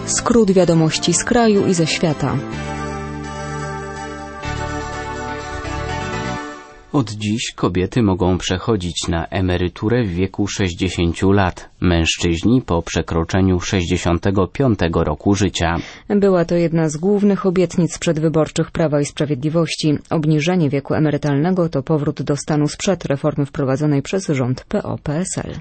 Skrót wiadomości z kraju i ze świata. Od dziś kobiety mogą przechodzić na emeryturę w wieku 60 lat, mężczyźni po przekroczeniu 65 roku życia. Była to jedna z głównych obietnic przedwyborczych Prawa i Sprawiedliwości. Obniżenie wieku emerytalnego to powrót do stanu sprzed reformy wprowadzonej przez rząd PO-PSL.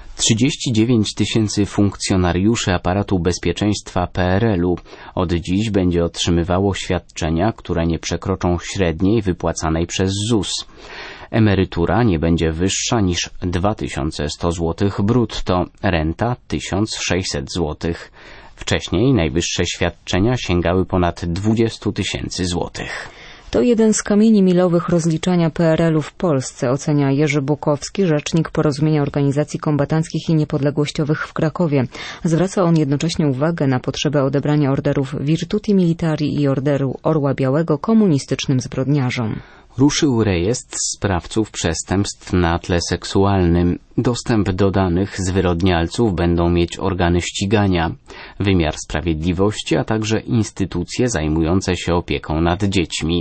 39 000 funkcjonariuszy aparatu bezpieczeństwa PRL-u od dziś będzie otrzymywało świadczenia, które nie przekroczą średniej wypłacanej przez ZUS. Emerytura nie będzie wyższa niż 2100 zł brutto, renta 1600 zł. Wcześniej najwyższe świadczenia sięgały ponad 20 000 złotych. To jeden z kamieni milowych rozliczania PRL-u w Polsce, ocenia Jerzy Bukowski, rzecznik Porozumienia Organizacji Kombatanckich i Niepodległościowych w Krakowie. Zwraca on jednocześnie uwagę na potrzebę odebrania orderów Virtuti Militari i Orderu Orła Białego komunistycznym zbrodniarzom. Ruszył rejestr sprawców przestępstw na tle seksualnym. Dostęp do danych zwyrodnialców będą mieć organy ścigania, wymiar sprawiedliwości, a także instytucje zajmujące się opieką nad dziećmi.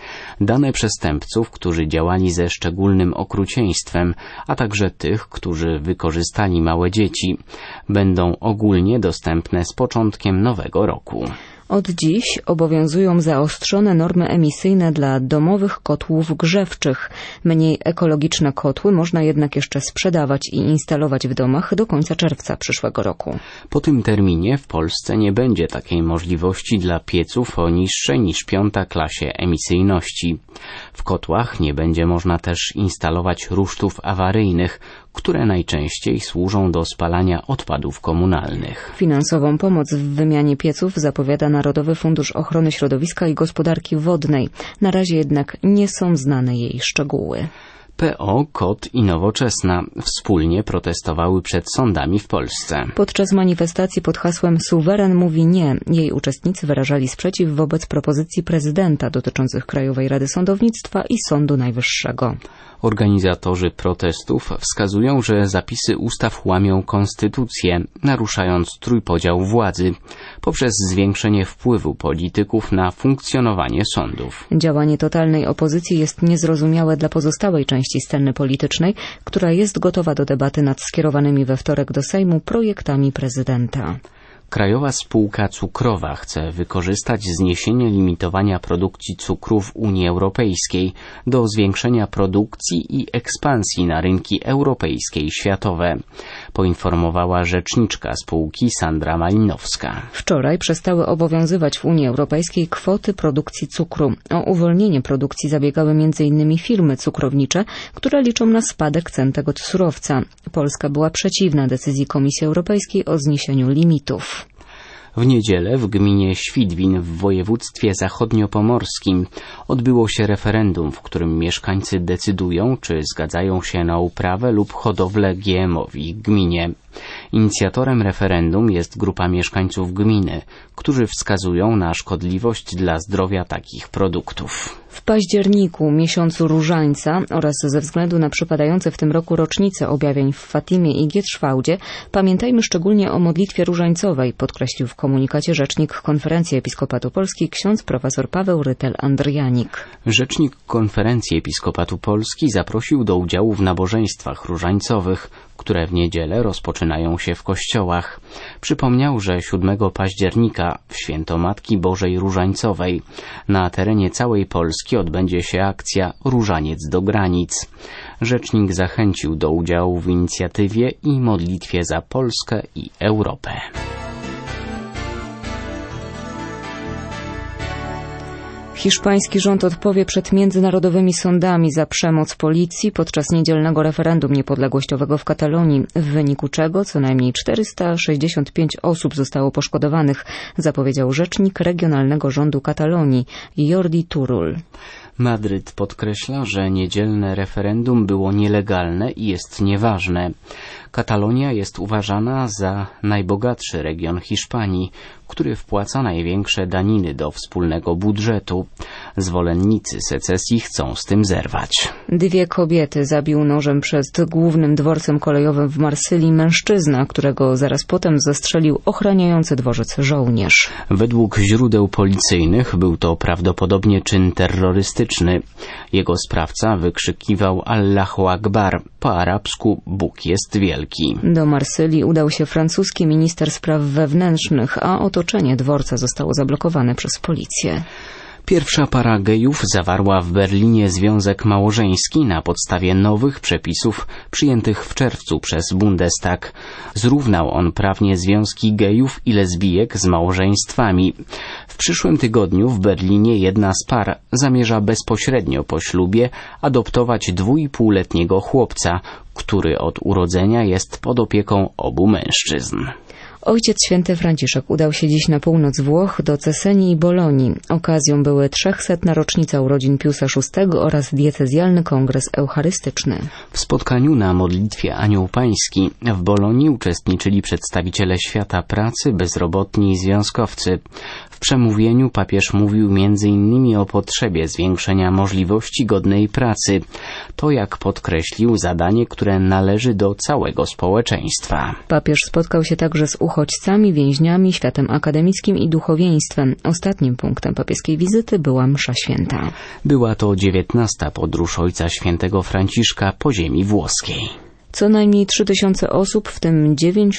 Dane przestępców, którzy działali ze szczególnym okrucieństwem, a także tych, którzy wykorzystali małe dzieci, będą ogólnie dostępne z początkiem nowego roku. Od dziś obowiązują zaostrzone normy emisyjne dla domowych kotłów grzewczych. Mniej ekologiczne kotły można jednak jeszcze sprzedawać i instalować w domach do końca czerwca przyszłego roku. Po tym terminie w Polsce nie będzie takiej możliwości dla pieców o niższej niż 5. klasie emisyjności. W kotłach nie będzie można też instalować rusztów awaryjnych, które najczęściej służą do spalania odpadów komunalnych. Finansową pomoc w wymianie pieców zapowiada Narodowy Fundusz Ochrony Środowiska i Gospodarki Wodnej. Na razie jednak nie są znane jej szczegóły. PO, KOT i Nowoczesna wspólnie protestowały przed sądami w Polsce. Podczas manifestacji pod hasłem Suweren mówi nie, jej uczestnicy wyrażali sprzeciw wobec propozycji prezydenta dotyczących Krajowej Rady Sądownictwa i Sądu Najwyższego. Organizatorzy protestów wskazują, że zapisy ustaw łamią konstytucję, naruszając trójpodział władzy, poprzez zwiększenie wpływu polityków na funkcjonowanie sądów. Działanie totalnej opozycji jest niezrozumiałe dla pozostałej części sceny politycznej, która jest gotowa do debaty nad skierowanymi we wtorek do Sejmu projektami prezydenta. Krajowa Spółka Cukrowa chce wykorzystać zniesienie limitowania produkcji cukru w Unii Europejskiej do zwiększenia produkcji i ekspansji na rynki europejskie i światowe, poinformowała rzeczniczka spółki Sandra Malinowska. Wczoraj przestały obowiązywać w Unii Europejskiej kwoty produkcji cukru. O uwolnienie produkcji zabiegały m.in. firmy cukrownicze, które liczą na spadek cen tego surowca. Polska była przeciwna decyzji Komisji Europejskiej o zniesieniu limitów. W niedzielę w gminie Świdwin w województwie zachodniopomorskim odbyło się referendum, w którym mieszkańcy decydują, czy zgadzają się na uprawę lub hodowlę GMO w ich gminie. Inicjatorem referendum jest grupa mieszkańców gminy, którzy wskazują na szkodliwość dla zdrowia takich produktów. W październiku, miesiącu różańca oraz ze względu na przypadające w tym roku rocznice objawień w Fatimie i Gietrzwałdzie, pamiętajmy szczególnie o modlitwie różańcowej, podkreślił w komunikacie rzecznik Konferencji Episkopatu Polski ksiądz profesor Paweł Rytel-Andryjanik. Rzecznik Konferencji Episkopatu Polski zaprosił do udziału w nabożeństwach różańcowych, które w niedzielę rozpoczynają się w kościołach. Przypomniał, że 7 października w Święto Matki Bożej Różańcowej na terenie całej Polski odbędzie się akcja Różaniec do granic. Rzecznik zachęcił do udziału w inicjatywie i modlitwie za Polskę i Europę. Hiszpański rząd odpowie przed międzynarodowymi sądami za przemoc policji podczas niedzielnego referendum niepodległościowego w Katalonii, w wyniku czego co najmniej 465 osób zostało poszkodowanych, zapowiedział rzecznik regionalnego rządu Katalonii Jordi Turull. Madryt podkreśla, że niedzielne referendum było nielegalne i jest nieważne. Katalonia jest uważana za najbogatszy region Hiszpanii, który wpłaca największe daniny do wspólnego budżetu. Zwolennicy secesji chcą z tym zerwać. 2 kobiety zabił nożem przed głównym dworcem kolejowym w Marsylii mężczyzna, którego zaraz potem zastrzelił ochraniający dworzec żołnierz. Według źródeł policyjnych był to prawdopodobnie czyn terrorystyczny. Jego sprawca wykrzykiwał Allahu Akbar, po arabsku Bóg jest wielki. Do Marsylii udał się francuski minister spraw wewnętrznych, a otoczenie dworca zostało zablokowane przez policję. Pierwsza para gejów zawarła w Berlinie związek małżeński na podstawie nowych przepisów przyjętych w czerwcu przez Bundestag. Zrównał on prawnie związki gejów i lesbijek z małżeństwami. W przyszłym tygodniu w Berlinie jedna z par zamierza bezpośrednio po ślubie adoptować 2,5-letniego chłopca, który od urodzenia jest pod opieką obu mężczyzn. Ojciec Święty Franciszek udał się dziś na północ Włoch do Ceseni i Bolonii. Okazją były 300. rocznica urodzin Piusa VI oraz diecezjalny kongres eucharystyczny. W spotkaniu na modlitwie Anioł Pański w Bolonii uczestniczyli przedstawiciele świata pracy, bezrobotni i związkowcy. W przemówieniu papież mówił m.in. o potrzebie zwiększenia możliwości godnej pracy. To, jak podkreślił, zadanie, które należy do całego społeczeństwa. Papież spotkał się także z uchodźcami, więźniami, światem akademickim i duchowieństwem. Ostatnim punktem papieskiej wizyty była msza święta. Była to 19. podróż Ojca Świętego Franciszka po ziemi włoskiej. Co najmniej 3000 osób, w tym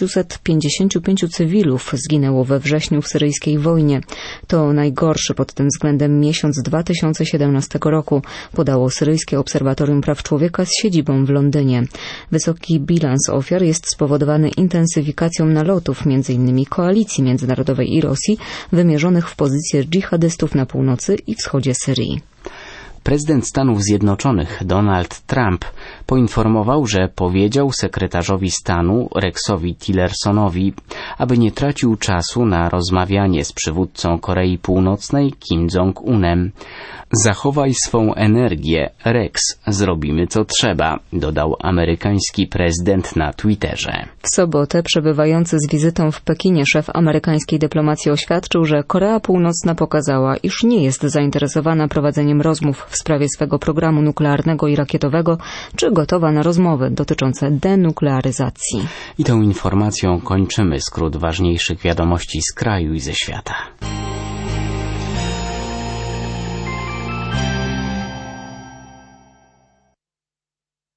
955 cywilów, zginęło we wrześniu w syryjskiej wojnie. To najgorszy pod tym względem miesiąc 2017 roku, podało Syryjskie Obserwatorium Praw Człowieka z siedzibą w Londynie. Wysoki bilans ofiar jest spowodowany intensyfikacją nalotów, m.in. koalicji międzynarodowej i Rosji, wymierzonych w pozycje dżihadystów na północy i wschodzie Syrii. Prezydent Stanów Zjednoczonych Donald Trump poinformował, że powiedział sekretarzowi stanu Rexowi Tillersonowi, aby nie tracił czasu na rozmawianie z przywódcą Korei Północnej Kim Jong-unem. Zachowaj swą energię, Rex, zrobimy co trzeba, dodał amerykański prezydent na Twitterze. W sobotę przebywający z wizytą w Pekinie szef amerykańskiej dyplomacji oświadczył, że Korea Północna pokazała, iż nie jest zainteresowana prowadzeniem rozmów w sprawie swego programu nuklearnego i rakietowego, czy gotowa na rozmowy dotyczące denuklearyzacji. I tą informacją kończymy skrót ważniejszych wiadomości z kraju i ze świata.